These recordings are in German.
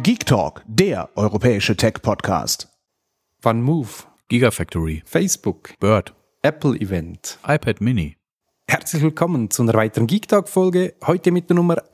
Geek Talk, der europäische Tech-Podcast. OneMove, Gigafactory, Facebook, Bird, Apple Event. iPad Mini. Herzlich willkommen zu einer weiteren Geek Talk Folge, heute mit der Nummer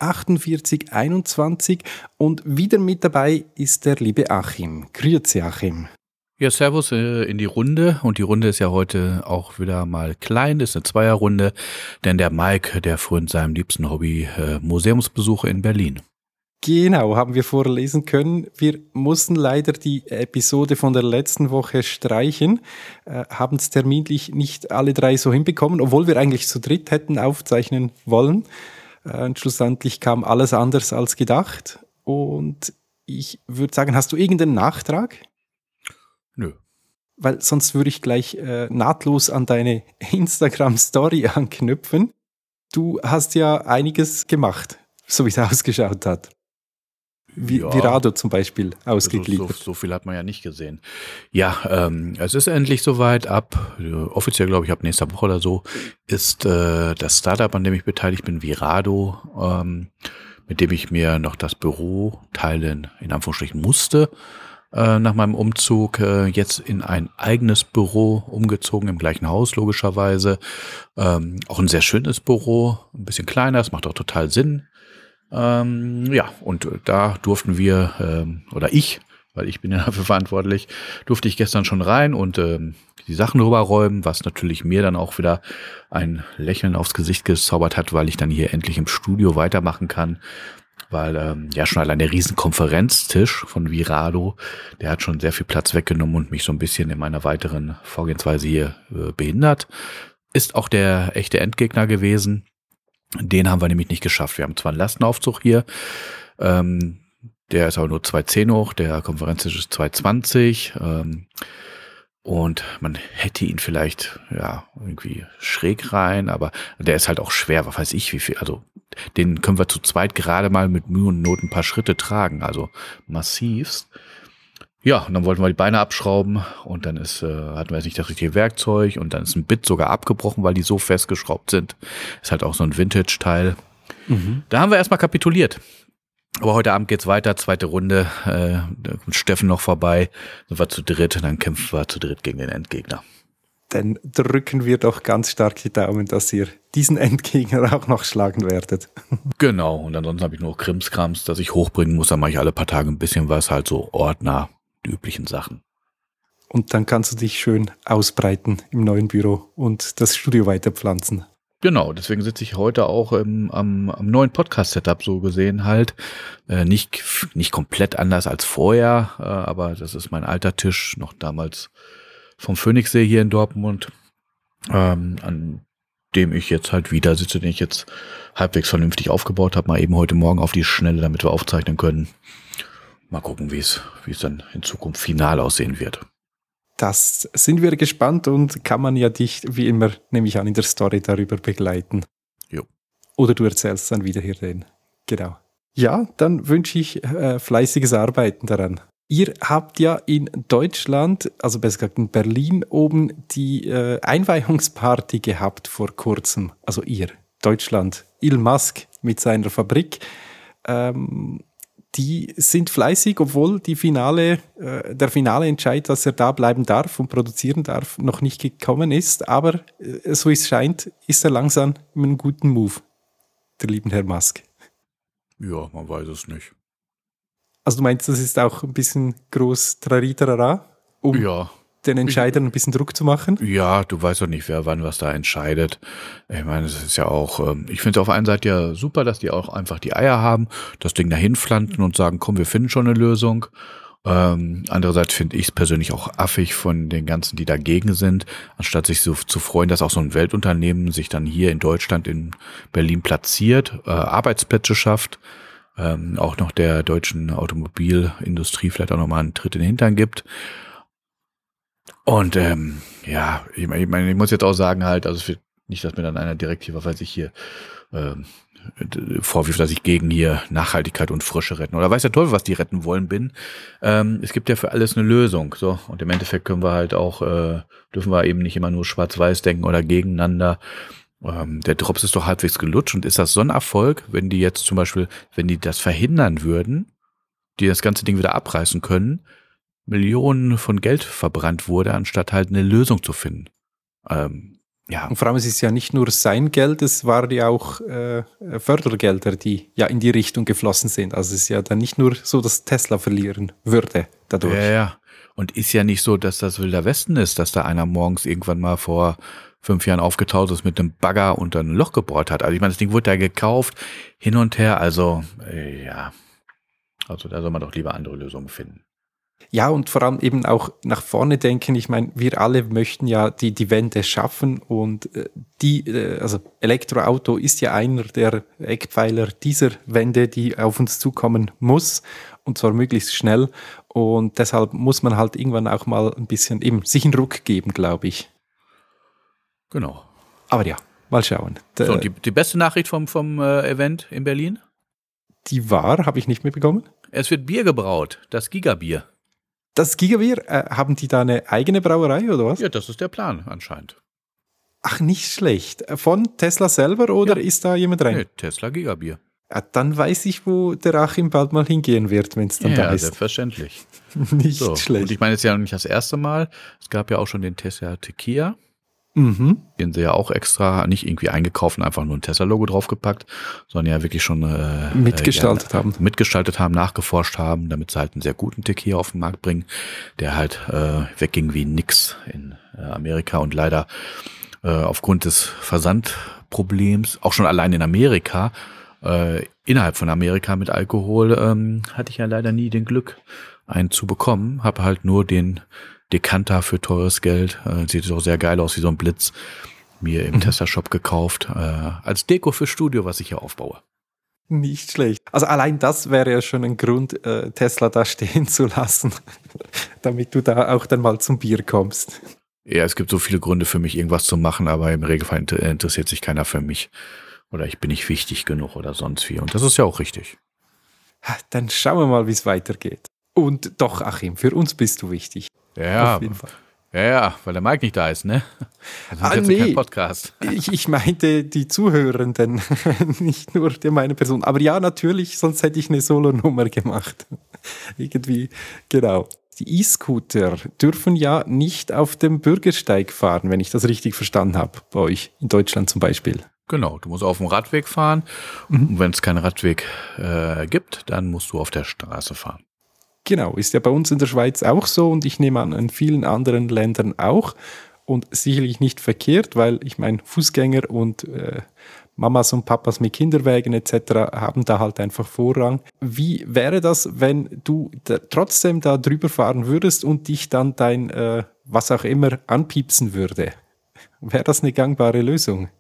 4821 und wieder mit dabei ist der liebe Achim. Grüezi Achim. Ja, servus in die Runde, und die Runde ist ja heute auch wieder mal klein, ist eine Zweierrunde, denn der Mike, der fuhr in seinem liebsten Hobby Museumsbesuche in Berlin. Genau, haben wir vorlesen können. Wir mussten leider die Episode von der letzten Woche streichen, haben es terminlich nicht alle drei so hinbekommen, obwohl wir eigentlich zu dritt hätten aufzeichnen wollen. Und schlussendlich kam alles anders als gedacht. Und ich würde sagen, hast du irgendeinen Nachtrag? Nö. Weil sonst würde ich gleich nahtlos an deine Instagram-Story anknüpfen. Du hast ja einiges gemacht, so wie es ausgeschaut hat. Virado zum Beispiel ausgegliedert. So viel hat man ja nicht gesehen. Ja, es ist endlich soweit. Offiziell glaube ich ab nächster Woche oder so, ist das Startup, an dem ich beteiligt bin, Virado, mit dem ich mir noch das Büro teilen, in Anführungsstrichen, musste, nach meinem Umzug, jetzt in ein eigenes Büro umgezogen, im gleichen Haus logischerweise. Auch ein sehr schönes Büro, ein bisschen kleiner, es macht auch total Sinn. Ja, und da durften wir, oder ich, weil ich bin ja dafür verantwortlich, durfte ich gestern schon rein und die Sachen rüberräumen, was natürlich mir dann auch wieder ein Lächeln aufs Gesicht gezaubert hat, weil ich dann hier endlich im Studio weitermachen kann. Weil ja schon allein der riesen Konferenztisch von Virado, der hat schon sehr viel Platz weggenommen und mich so ein bisschen in meiner weiteren Vorgehensweise hier behindert. Ist auch der echte Endgegner gewesen. Den haben wir nämlich nicht geschafft. Wir haben zwar einen Lastenaufzug hier, der ist aber nur 2,10 hoch, der Konferenztisch ist 2,20 und man hätte ihn vielleicht ja irgendwie schräg rein, aber der ist halt auch schwer, was weiß ich wie viel, also den können wir zu zweit gerade mal mit Mühe und Not ein paar Schritte tragen, also massivst. Ja, und dann wollten wir die Beine abschrauben und dann hatten wir jetzt nicht das richtige Werkzeug und dann ist ein Bit sogar abgebrochen, weil die so festgeschraubt sind. Ist halt auch so ein Vintage-Teil. Mhm. Da haben wir erstmal kapituliert. Aber heute Abend geht's weiter, zweite Runde, da kommt Steffen noch vorbei, sind wir zu dritt, dann kämpfen wir zu dritt gegen den Endgegner. Dann drücken wir doch ganz stark die Daumen, dass ihr diesen Endgegner auch noch schlagen werdet. Genau, und ansonsten habe ich nur Krimskrams, dass ich hochbringen muss, dann mache ich alle paar Tage ein bisschen was, halt so Ordner, die üblichen Sachen. Und dann kannst du dich schön ausbreiten im neuen Büro und das Studio weiterpflanzen. Genau, deswegen sitze ich heute auch am neuen Podcast-Setup so gesehen halt. Nicht komplett anders als vorher, aber das ist mein alter Tisch, noch damals vom Phoenixsee hier in Dortmund, an dem ich jetzt halt wieder sitze, den ich jetzt halbwegs vernünftig aufgebaut habe, mal eben heute Morgen auf die Schnelle, damit wir aufzeichnen können. Mal gucken, wie es dann in Zukunft final aussehen wird. Das sind wir gespannt und kann man ja dich, wie immer, nehme ich an, in der Story darüber begleiten. Jo. Oder du erzählst dann wieder hier den. Genau. Ja, dann wünsche ich fleißiges Arbeiten daran. Ihr habt ja in Deutschland, also besser gesagt in Berlin oben, die Einweihungsparty gehabt vor kurzem. Also ihr, Deutschland, Elon Musk mit seiner Fabrik. Die sind fleißig, obwohl der finale Entscheid, dass er da bleiben darf und produzieren darf, noch nicht gekommen ist. Aber so es scheint, ist er langsam in einem guten Move, der lieben Herr Musk. Ja, man weiß es nicht. Also du meinst, das ist auch ein bisschen groß Traritarara, um den Entscheidern ein bisschen Druck zu machen? Ja, du weißt doch nicht, wer wann was da entscheidet. Ich meine, es ist ja auch, ich finde es auf einer Seite ja super, dass die auch einfach die Eier haben, das Ding dahin pflanzen und sagen, komm, wir finden schon eine Lösung. Andererseits finde ich es persönlich auch affig von den ganzen, die dagegen sind, anstatt sich so zu freuen, dass auch so ein Weltunternehmen sich dann hier in Deutschland, in Berlin platziert, Arbeitsplätze schafft, auch noch der deutschen Automobilindustrie vielleicht auch nochmal einen Tritt in den Hintern gibt. Und ja, ich meine, ich muss jetzt auch sagen halt, also es wird nicht, dass mir dann einer direkt hier, was weiß ich hier, vorwirft, dass ich gegen hier Nachhaltigkeit und Frische retten oder weiß der Teufel, was die retten wollen bin. Es gibt ja für alles eine Lösung, so, und im Endeffekt können wir halt auch, dürfen wir eben nicht immer nur schwarz-weiß denken oder gegeneinander. Der Drops ist doch halbwegs gelutscht, und ist das so ein Erfolg, wenn die jetzt zum Beispiel, wenn die das verhindern würden, die das ganze Ding wieder abreißen können, Millionen von Geld verbrannt wurde, anstatt halt eine Lösung zu finden. Ja. Und vor allem, es ist ja nicht nur sein Geld, es waren ja auch Fördergelder, die ja in die Richtung geflossen sind. Also es ist ja dann nicht nur so, dass Tesla verlieren würde dadurch. Ja. Und ist ja nicht so, dass das Wilder Westen ist, dass da einer morgens irgendwann mal vor 5 Jahren aufgetaucht ist mit einem Bagger und dann ein Loch gebohrt hat. Also ich meine, das Ding wurde ja gekauft, hin und her. Also ja, also da soll man doch lieber andere Lösungen finden. Ja, und vor allem eben auch nach vorne denken. Ich meine, wir alle möchten ja die Wende schaffen und also Elektroauto ist ja einer der Eckpfeiler dieser Wende, die auf uns zukommen muss und zwar möglichst schnell. Und deshalb muss man halt irgendwann auch mal ein bisschen eben sich einen Ruck geben, glaube ich. Genau. Aber ja, mal schauen. So, und die beste Nachricht vom Event in Berlin? Die habe ich nicht mitbekommen. Es wird Bier gebraut, das Gigabier. Das Gigabier, haben die da eine eigene Brauerei oder was? Ja, das ist der Plan anscheinend. Ach, nicht schlecht. Von Tesla selber oder ist da jemand rein? Nee, Tesla Gigabier. Ja, dann weiß ich, wo der Achim bald mal hingehen wird, wenn es dann da ist. Ja, selbstverständlich. Nicht So, schlecht. und ich meine, es ist ja noch nicht das erste Mal. Es gab ja auch schon den Tesla Tequila. Den sie ja auch extra nicht irgendwie eingekauft und einfach nur ein Tesla-Logo draufgepackt, sondern ja wirklich schon mitgestaltet haben, nachgeforscht haben, damit sie halt einen sehr guten Tequila auf den Markt bringen, der halt wegging wie nix in Amerika und leider aufgrund des Versandproblems, auch schon allein in Amerika, innerhalb von Amerika mit Alkohol, hatte ich ja leider nie den Glück, einen zu bekommen. Habe halt nur den Dekanter für teures Geld, sieht auch sehr geil aus wie so ein Blitz, mir im Tesla-Shop gekauft, als Deko für Studio, was ich hier aufbaue. Nicht schlecht. Also allein das wäre ja schon ein Grund, Tesla da stehen zu lassen, damit du da auch dann mal zum Bier kommst. Ja, es gibt so viele Gründe für mich, irgendwas zu machen, aber im Regelfall interessiert sich keiner für mich. Oder ich bin nicht wichtig genug oder sonst wie. Und das ist ja auch richtig. Dann schauen wir mal, wie es weitergeht. Und doch, Achim, für uns bist du wichtig. Ja, auf jeden Fall. Ja, weil der Mike nicht da ist, ne? Also kein Podcast. Ich meinte die Zuhörenden, nicht nur meine Person. Aber ja, natürlich, sonst hätte ich eine Solo-Nummer gemacht. Irgendwie, genau. Die E-Scooter dürfen ja nicht auf dem Bürgersteig fahren, wenn ich das richtig verstanden habe, bei euch in Deutschland zum Beispiel. Genau, du musst auf dem Radweg fahren. Und wenn es keinen Radweg gibt, dann musst du auf der Straße fahren. Genau, ist ja bei uns in der Schweiz auch so und ich nehme an, in vielen anderen Ländern auch und sicherlich nicht verkehrt, weil ich meine, Fußgänger und Mamas und Papas mit Kinderwägen etc. haben da halt einfach Vorrang. Wie wäre das, wenn du trotzdem da drüber fahren würdest und dich dann dein was auch immer anpiepsen würde? Wäre das eine gangbare Lösung?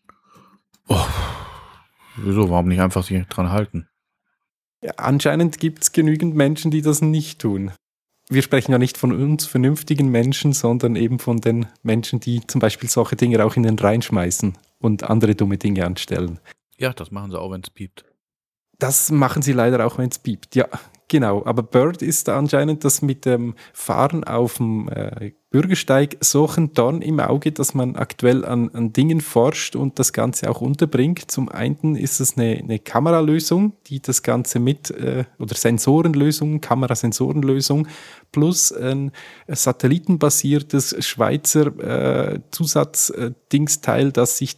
Oh, wieso? Warum nicht einfach sich dran halten? Ja, anscheinend gibt es genügend Menschen, die das nicht tun. Wir sprechen ja nicht von uns vernünftigen Menschen, sondern eben von den Menschen, die zum Beispiel solche Dinge auch in den Rhein schmeißen und andere dumme Dinge anstellen. Ja, das machen sie auch, wenn es piept. Das machen sie leider auch, wenn es piept. Ja, genau. Aber Bird ist da anscheinend das mit dem Fahren auf dem Bürgersteig so ein Dorn im Auge, dass man aktuell an Dingen forscht und das Ganze auch unterbringt. Zum einen ist es eine Kameralösung, die das Ganze oder Sensorenlösung, Kamerasensorenlösung plus ein satellitenbasiertes Schweizer Zusatzdingsteil, das sich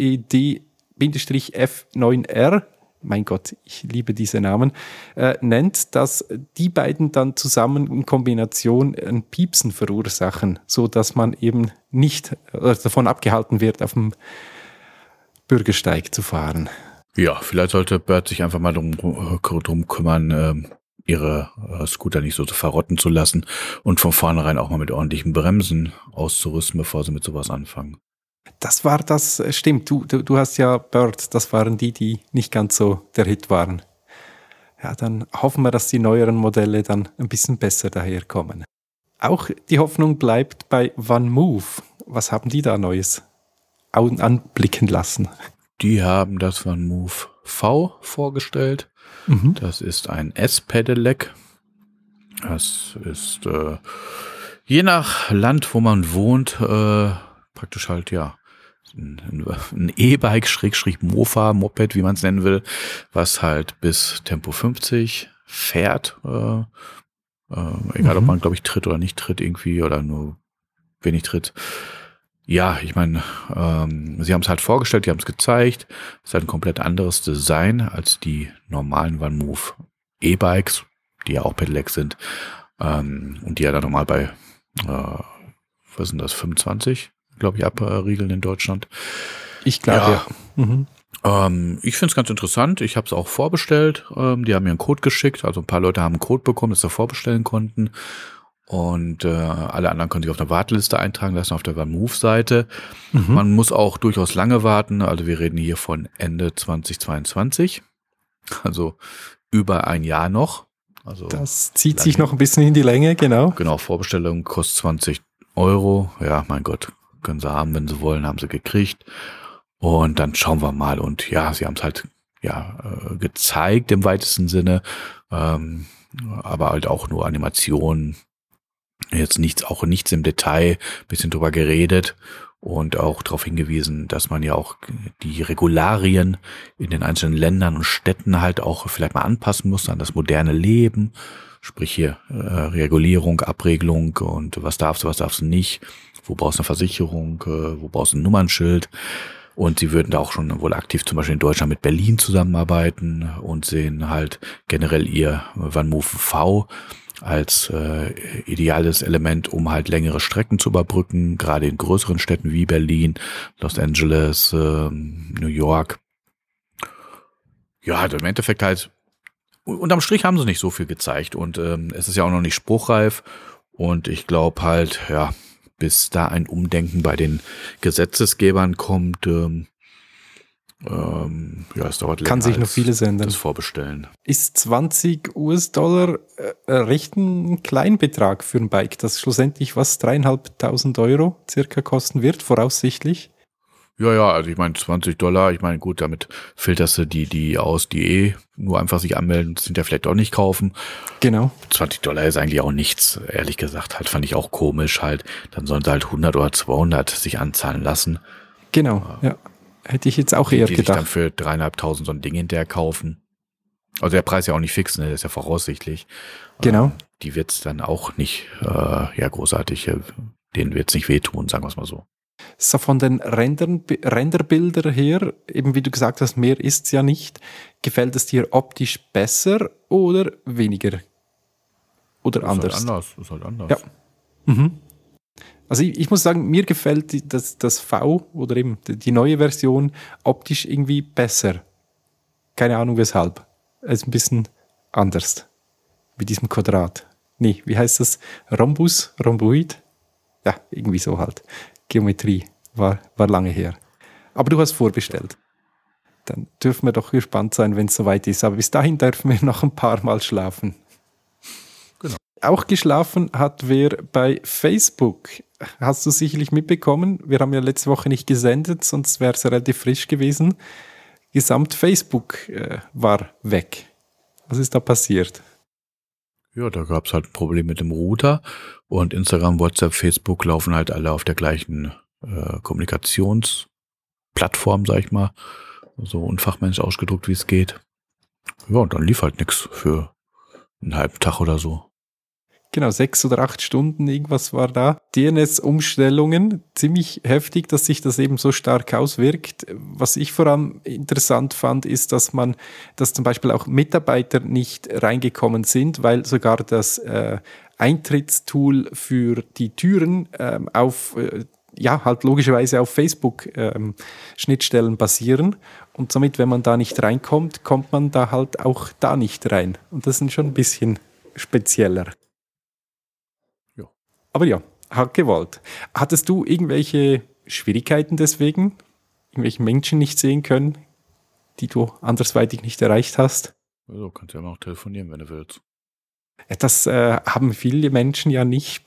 ZED-F9R, mein Gott, ich liebe diese Namen, nennt, dass die beiden dann zusammen in Kombination ein Piepsen verursachen, so dass man eben nicht davon abgehalten wird, auf dem Bürgersteig zu fahren. Ja, vielleicht sollte Bird sich einfach mal drum kümmern, ihre Scooter nicht so verrotten zu lassen und von vornherein auch mal mit ordentlichen Bremsen auszurüsten, bevor sie mit sowas anfangen. Das stimmt. Du hast ja Bird, das waren die nicht ganz so der Hit waren. Ja, dann hoffen wir, dass die neueren Modelle dann ein bisschen besser daherkommen. Auch die Hoffnung bleibt bei OneMove. Was haben die da Neues anblicken lassen? Die haben das OneMove V vorgestellt. Das ist ein S-Pedelec. Das ist je nach Land, wo man wohnt, praktisch halt, ja, ein E-Bike, Mofa, Moped, wie man es nennen will, was halt bis Tempo 50 fährt. Egal, ob man, glaube ich, tritt oder nicht tritt irgendwie oder nur wenig tritt. Ja, ich meine, sie haben es halt vorgestellt, die haben es gezeigt. Es ist halt ein komplett anderes Design als die normalen VanMoof E-Bikes, die ja auch Pedelec sind. Und die ja dann nochmal bei, was sind das, 25, glaube ich, abriegeln in Deutschland. Ich glaube, ja. Ich finde es ganz interessant. Ich habe es auch vorbestellt. Die haben mir einen Code geschickt. Also ein paar Leute haben einen Code bekommen, dass sie vorbestellen konnten. Und alle anderen können sich auf eine Warteliste eintragen lassen auf der VanMoof-Seite. Man muss auch durchaus lange warten. Also wir reden hier von Ende 2022. Also über ein Jahr noch. Also das zieht sich noch ein bisschen in die Länge, genau. Genau, Vorbestellung kostet 20 €. Ja, mein Gott, können sie haben, wenn sie wollen, haben sie gekriegt. Und dann schauen wir mal. Und ja, sie haben es halt gezeigt im weitesten Sinne, aber halt auch nur Animationen. Jetzt nichts im Detail, bisschen drüber geredet und auch darauf hingewiesen, dass man ja auch die Regularien in den einzelnen Ländern und Städten halt auch vielleicht mal anpassen muss an das moderne Leben. Sprich hier Regulierung, Abregelung und was darfst du nicht, wo brauchst du eine Versicherung, wo brauchst du ein Nummernschild. Und sie würden da auch schon wohl aktiv zum Beispiel in Deutschland mit Berlin zusammenarbeiten und sehen halt generell ihr VanMoof V als ideales Element, um halt längere Strecken zu überbrücken, gerade in größeren Städten wie Berlin, Los Angeles, New York. Ja, also im Endeffekt halt, unterm Strich haben sie nicht so viel gezeigt und es ist ja auch noch nicht spruchreif und ich glaube halt, ja, bis da ein Umdenken bei den Gesetzesgebern kommt, es dauert länger. Kann sich noch vieles ändern. Das Vorbestellen. Ist 20 US-Dollar recht ein Kleinbetrag für ein Bike, das schlussendlich was 3.500 € circa kosten wird, voraussichtlich? Ja, also ich meine 20 $, ich meine gut, damit filterst du die aus, die nur einfach sich anmelden, sind ja vielleicht auch nicht kaufen. Genau. 20 $ ist eigentlich auch nichts, ehrlich gesagt, halt fand ich auch komisch halt, dann sollen sie halt 100 oder 200 sich anzahlen lassen. Genau, ja. Hätte ich jetzt auch eher die gedacht. Die sich dann für 3.500 so ein Ding hinterher kaufen. Also der Preis ist ja auch nicht fix, ne, das ist ja voraussichtlich. Genau. Die wird's dann auch nicht, großartig, denen wird's nicht wehtun, sagen wir es mal so. So von den Renderbildern her, eben wie du gesagt hast, mehr ist's ja nicht. Gefällt es dir optisch besser oder weniger? Oder anders? Ist halt anders. Ja. Also ich muss sagen, mir gefällt das V oder eben die neue Version optisch irgendwie besser. Keine Ahnung weshalb. Es ist ein bisschen anders. Mit diesem Quadrat. Nee, wie heißt das? Rhomboid? Ja, irgendwie so halt. Geometrie. War lange her. Aber du hast vorbestellt. Dann dürfen wir doch gespannt sein, wenn es soweit ist. Aber bis dahin dürfen wir noch ein paar Mal schlafen. Genau. Auch geschlafen hat wer bei Facebook. Hast du sicherlich mitbekommen. Wir haben ja letzte Woche nicht gesendet, sonst wäre es relativ frisch gewesen. Gesamt Facebook war weg. Was ist da passiert? Ja, da gab es halt ein Problem mit dem Router und Instagram, WhatsApp, Facebook laufen halt alle auf der gleichen Kommunikationsplattform, sag ich mal. So unfachmännisch ausgedrückt, wie es geht. Ja, und dann lief halt nichts für einen halben Tag oder so. Genau, 6 oder 8 Stunden, irgendwas war da. DNS-Umstellungen, ziemlich heftig, dass sich das eben so stark auswirkt. Was ich vor allem interessant fand, ist, dass zum Beispiel auch Mitarbeiter nicht reingekommen sind, weil sogar das Eintrittstool für die Türen halt logischerweise auf Facebook-Schnittstellen basieren. Und somit, wenn man da nicht reinkommt, kommt man da halt auch da nicht rein. Und das ist schon ein bisschen spezieller. Aber ja, hat gewollt. Hattest du irgendwelche Schwierigkeiten deswegen? Irgendwelche Menschen nicht sehen können, die du andersweitig nicht erreicht hast? Also kannst du ja mal auch telefonieren, wenn du willst. Das haben viele Menschen ja nicht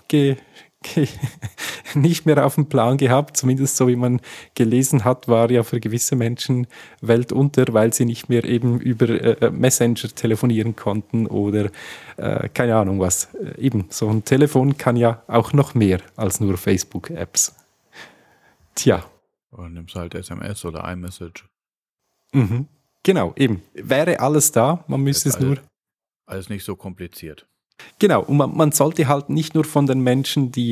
mehr auf dem Plan gehabt. Zumindest so wie man gelesen hat, war ja für gewisse Menschen Welt unter, weil sie nicht mehr eben über Messenger telefonieren konnten oder keine Ahnung was. Eben, so ein Telefon kann ja auch noch mehr als nur Facebook-Apps. Tja. Oder nimmst halt SMS oder iMessage. Genau, eben. Wäre alles da, man müsste es nur Alles nicht so kompliziert. Genau, und man sollte halt nicht nur von den Menschen, die,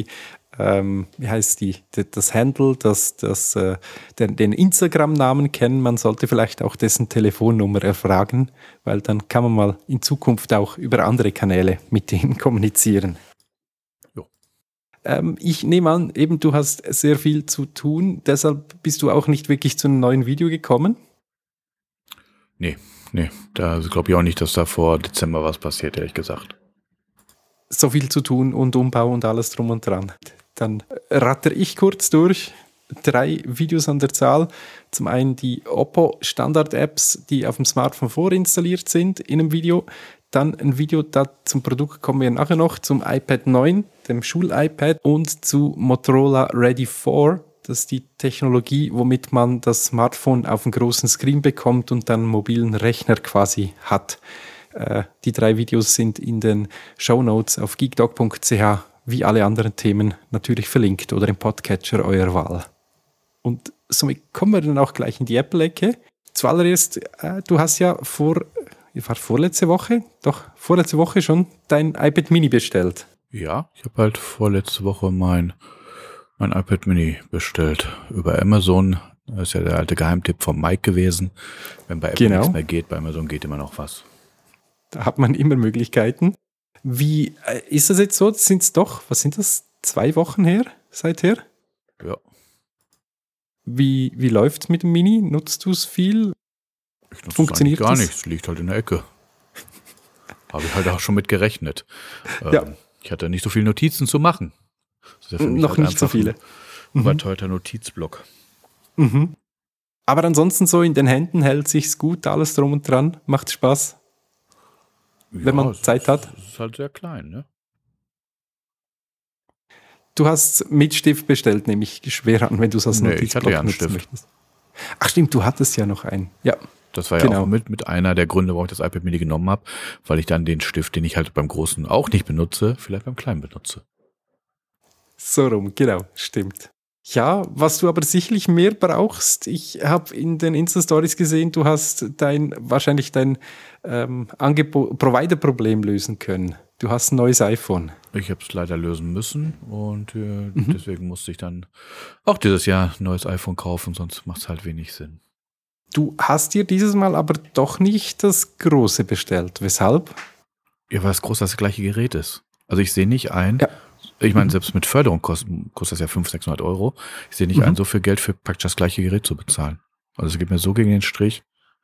das Handle, den Instagram-Namen kennen, man sollte vielleicht auch dessen Telefonnummer erfragen, weil dann kann man mal in Zukunft auch über andere Kanäle mit denen kommunizieren. Jo. Ich nehme an, eben du hast sehr viel zu tun, deshalb bist du auch nicht wirklich zu einem neuen Video gekommen? Nee, da glaube ich auch nicht, dass da vor Dezember was passiert, ehrlich gesagt. So viel zu tun und Umbau und alles drum und dran. Dann ratter ich kurz durch. 3 Videos an der Zahl. Zum einen die Oppo Standard-Apps, die auf dem Smartphone vorinstalliert sind in einem Video. Dann ein Video, da zum Produkt kommen wir nachher noch, zum iPad 9, dem Schul-iPad und zu Motorola Ready 4. Das ist die Technologie, womit man das Smartphone auf einen großen Screen bekommt und dann einen mobilen Rechner quasi hat. Die 3 Videos sind in den Shownotes auf geekdog.ch, wie alle anderen Themen natürlich verlinkt oder im Podcatcher eurer Wahl. Und somit kommen wir dann auch gleich in die Apple-Ecke. Zuallererst, du hast ja vorletzte Woche schon dein iPad Mini bestellt. Ja, ich habe halt vorletzte Woche mein iPad Mini bestellt über Amazon. Das ist ja der alte Geheimtipp von Mike gewesen. Wenn bei Apple nichts mehr geht, bei Amazon geht immer noch was. Da hat man immer Möglichkeiten. Wie ist das jetzt so? Sind es doch, was sind das, 2 Wochen her, seither? Ja. Wie läuft es mit dem Mini? Nutzt du es viel? Ich nutze Funktioniert gar das? nichts, liegt halt in der Ecke. Habe ich halt auch schon mit gerechnet. Ja. Ich hatte nicht so viele Notizen zu machen. Das ist ja für mich Noch halt nicht so viele. Ein überteuerter Notizblock. Mhm. Aber ansonsten so in den Händen hält sich's gut, alles drum und dran, macht Spaß, wenn man Zeit hat. Es ist halt sehr klein, ne? Du hast mit Stift bestellt, nehme ich schwer an, wenn du es als ich hatte ja einen nutzen Stift. möchtest. Ach stimmt, du hattest ja noch einen. Ja. Das war ja auch mit einer der Gründe, warum ich das iPad Mini genommen habe, weil ich dann den Stift, den ich halt beim Großen auch nicht benutze, vielleicht beim Kleinen benutze. So rum, genau, stimmt. Ja, was du aber sicherlich mehr brauchst, ich habe in den Insta-Stories gesehen, du hast wahrscheinlich dein Provider-Problem lösen können. Du hast ein neues iPhone. Ich habe es leider lösen müssen und deswegen musste ich dann auch dieses Jahr ein neues iPhone kaufen, sonst macht es halt wenig Sinn. Du hast dir dieses Mal aber doch nicht das Große bestellt. Weshalb? Ja, weil das Große das gleiche Gerät ist. Also ich sehe nicht ein, ich meine, selbst mit Förderung kostet das ja 500-600 Euro. Ich sehe nicht ein, so viel Geld für praktisch das gleiche Gerät zu bezahlen. Also es geht mir so gegen den Strich.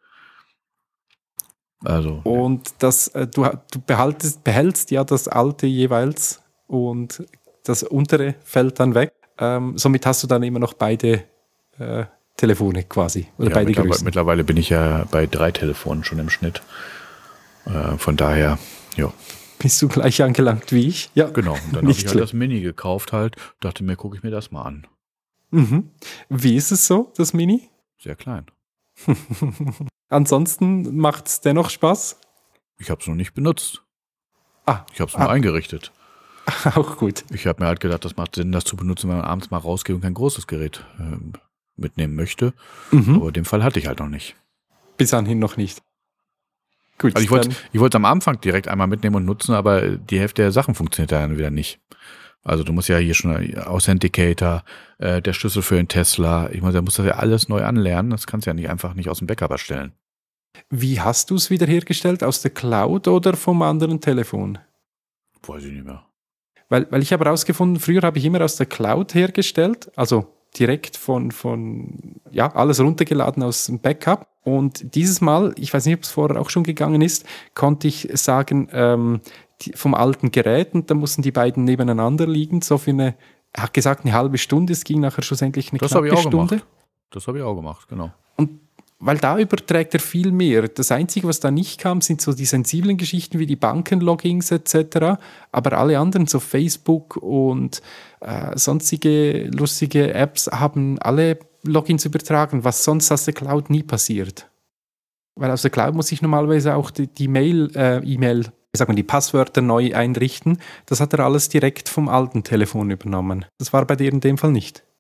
Also. Und das, du behältst ja das alte jeweils und das untere fällt dann weg. Somit hast du dann immer noch beide Telefone quasi. Oder ja, beide Größen. Mittlerweile bin ich ja bei 3 Telefonen schon im Schnitt. Von daher, ja. Bist du gleich angelangt wie ich? Ja, genau. Und dann habe ich halt das Mini gekauft halt. Dachte mir, gucke ich mir das mal an. Mhm. Wie ist es so, das Mini? Sehr klein. Ansonsten macht es dennoch Spaß? Ich habe es noch nicht benutzt. Ich habe es nur eingerichtet. Auch gut. Ich habe mir halt gedacht, das macht Sinn, das zu benutzen, wenn man abends mal rausgeht und kein großes Gerät mitnehmen möchte. Aber den Fall hatte ich halt noch nicht. Bis anhin noch nicht. Gut, also ich wollte am Anfang direkt einmal mitnehmen und nutzen, aber die Hälfte der Sachen funktioniert dann wieder nicht. Also du musst ja hier schon Authenticator, der Schlüssel für den Tesla, ich meine, da musst du ja alles neu anlernen, das kannst du ja nicht aus dem Backup erstellen. Wie hast du es wiederhergestellt? Aus der Cloud oder vom anderen Telefon? Weiß ich nicht mehr. Weil ich habe herausgefunden, früher habe ich immer aus der Cloud hergestellt, also direkt alles runtergeladen aus dem Backup. Und dieses Mal, ich weiß nicht, ob es vorher auch schon gegangen ist, konnte ich sagen, vom alten Gerät, und da mussten die beiden nebeneinander liegen, er hat gesagt, eine halbe Stunde, es ging nachher schlussendlich eine knappe Stunde. Das habe ich auch gemacht, genau. Und weil da überträgt er viel mehr. Das Einzige, was da nicht kam, sind so die sensiblen Geschichten wie die Bankenlogins etc., aber alle anderen, so Facebook und sonstige lustige Apps, haben alle Logins übertragen, was sonst aus der Cloud nie passiert. Weil aus der Cloud muss ich normalerweise auch die die Passwörter neu einrichten. Das hat er alles direkt vom alten Telefon übernommen. Das war bei dir in dem Fall nicht.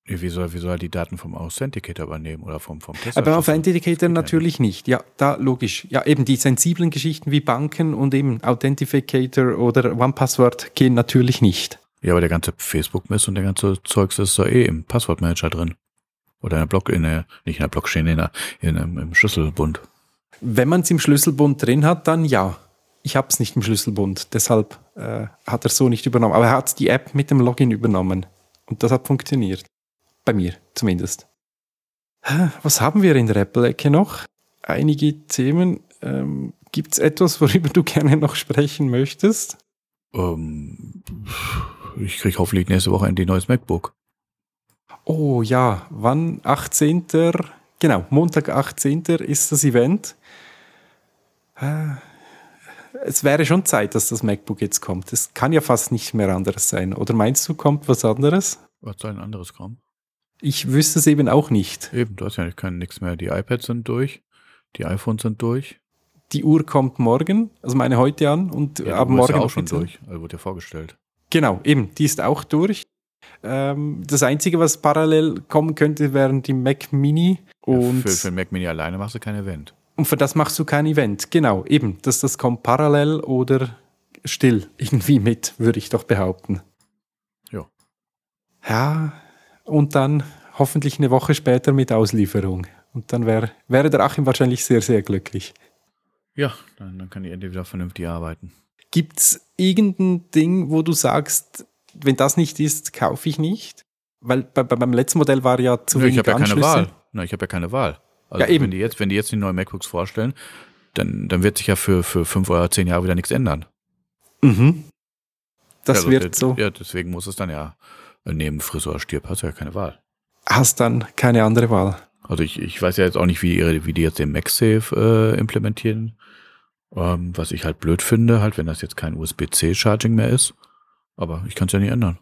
Wie soll er die Daten vom Authenticator übernehmen oder vom Tester? Aber auf Authenticator natürlich nicht. Ja, da logisch. Ja, eben die sensiblen Geschichten wie Banken und eben Authenticator oder OnePassword gehen natürlich nicht. Ja, aber der ganze Facebook-Mist und der ganze Zeugs ist doch im Passwortmanager drin. Oder nicht in der Blockchain, im Schlüsselbund. Wenn man es im Schlüsselbund drin hat, dann ja. Ich habe es nicht im Schlüsselbund, deshalb hat er es so nicht übernommen. Aber er hat die App mit dem Login übernommen und das hat funktioniert. Bei mir zumindest. Was haben wir in der Apple-Ecke noch? Einige Themen. Gibt es etwas, worüber du gerne noch sprechen möchtest? Ich kriege hoffentlich nächste Woche endlich ein neues MacBook. Oh ja, wann? 18. Genau, Montag 18. ist das Event. Es wäre schon Zeit, dass das MacBook jetzt kommt. Es kann ja fast nicht mehr anderes sein. Oder meinst du, kommt was anderes? Was soll ein anderes kommen? Ich wüsste es eben auch nicht. Eben, du hast ja nichts mehr. Die iPads sind durch, die iPhones sind durch. Die Uhr kommt morgen, also meine heute an und Ja, ab die Uhr morgen ist ja auch schon durch, also wurde ja vorgestellt. Genau, eben, die ist auch durch. Das Einzige, was parallel kommen könnte, wären die Mac Mini. Und für den Mac Mini alleine machst du kein Event. Und für das machst du kein Event. Genau, eben, dass das kommt parallel oder still irgendwie mit, würde ich doch behaupten. Ja. Ja, und dann hoffentlich eine Woche später mit Auslieferung. Und dann wäre der Achim wahrscheinlich sehr, sehr glücklich. Ja, dann kann ich endlich wieder vernünftig arbeiten. Gibt es irgendein Ding, wo du sagst, wenn das nicht ist, kaufe ich nicht? Weil beim letzten Modell war ja zu wenig Anschlüsse. Ich habe ja keine Wahl. Also ja, eben. Wenn die jetzt die neuen MacBooks vorstellen, dann wird sich ja für 5 oder 10 Jahre wieder nichts ändern. Mhm. Das also, wird so. Ja, deswegen muss es dann ja neben Frisur stirb, hast du ja keine Wahl. Hast dann keine andere Wahl. Also ich weiß ja jetzt auch nicht, wie die jetzt den MagSafe implementieren. Was ich halt blöd finde, halt, wenn das jetzt kein USB-C-Charging mehr ist. Aber ich kann es ja nicht ändern.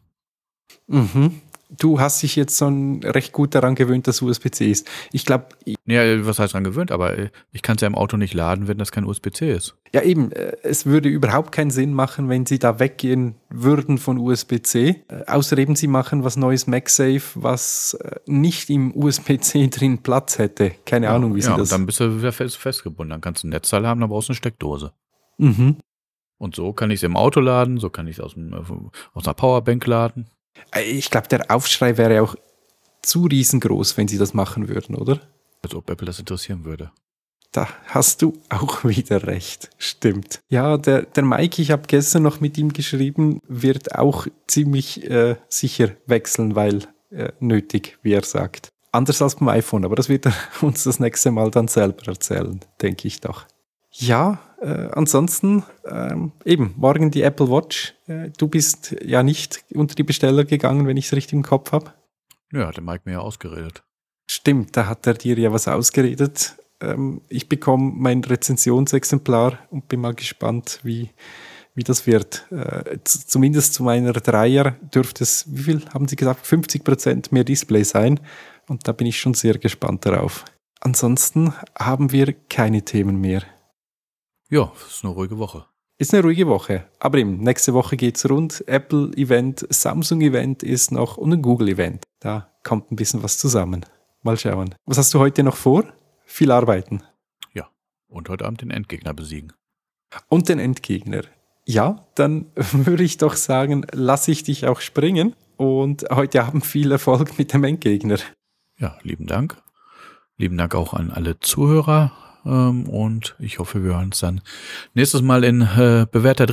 Mhm. Du hast dich jetzt schon recht gut daran gewöhnt, dass USB-C ist. Ich glaube... Ja, was heißt daran gewöhnt? Aber ich kann es ja im Auto nicht laden, wenn das kein USB-C ist. Ja eben, es würde überhaupt keinen Sinn machen, wenn sie da weggehen würden von USB-C. Außer eben sie machen was Neues, MagSafe, was nicht im USB-C drin Platz hätte. Keine Ahnung, wie sie das... Ja, und dann bist du wieder festgebunden. Dann kannst du ein Netzteil haben, dann brauchst du eine Steckdose. Mhm. Und so kann ich es im Auto laden, so kann ich es aus einer Powerbank laden. Ich glaube, der Aufschrei wäre auch zu riesengroß, wenn sie das machen würden, oder? Als ob Apple das interessieren würde. Da hast du auch wieder recht. Stimmt. Ja, der Mike, ich habe gestern noch mit ihm geschrieben, wird auch ziemlich sicher wechseln, weil nötig, wie er sagt. Anders als beim iPhone, aber das wird er uns das nächste Mal dann selber erzählen, denke ich doch. Ja, ansonsten eben, morgen die Apple Watch. Du bist ja nicht unter die Besteller gegangen, wenn ich es richtig im Kopf habe. Ja, hat der Mike mir ja ausgeredet. Stimmt, da hat er dir ja was ausgeredet. Ich bekomme mein Rezensionsexemplar und bin mal gespannt, wie das wird. Zumindest zu meiner Dreier dürfte es, wie viel haben Sie gesagt, 50% mehr Display sein. Und da bin ich schon sehr gespannt darauf. Ansonsten haben wir keine Themen mehr. Ja, es ist eine ruhige Woche. Ist eine ruhige Woche, aber eben, nächste Woche geht's rund. Apple-Event, Samsung-Event ist noch und ein Google-Event. Da kommt ein bisschen was zusammen. Mal schauen. Was hast du heute noch vor? Viel arbeiten. Ja, und heute Abend den Endgegner besiegen. Und den Endgegner. Ja, dann würde ich doch sagen, lasse ich dich auch springen und heute Abend viel Erfolg mit dem Endgegner. Ja, lieben Dank. Lieben Dank auch an alle Zuhörer. Und ich hoffe, wir hören uns dann nächstes Mal in bewährter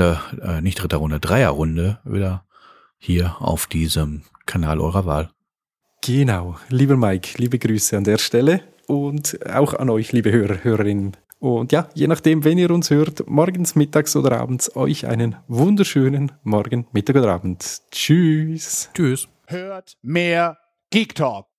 Dreierrunde wieder hier auf diesem Kanal eurer Wahl. Genau, lieber Mike, liebe Grüße an der Stelle und auch an euch, liebe Hörer, Hörerinnen. Und ja, je nachdem, wenn ihr uns hört, morgens, mittags oder abends, euch einen wunderschönen Morgen, Mittag oder Abend. Tschüss. Tschüss. Hört mehr Geek Talk.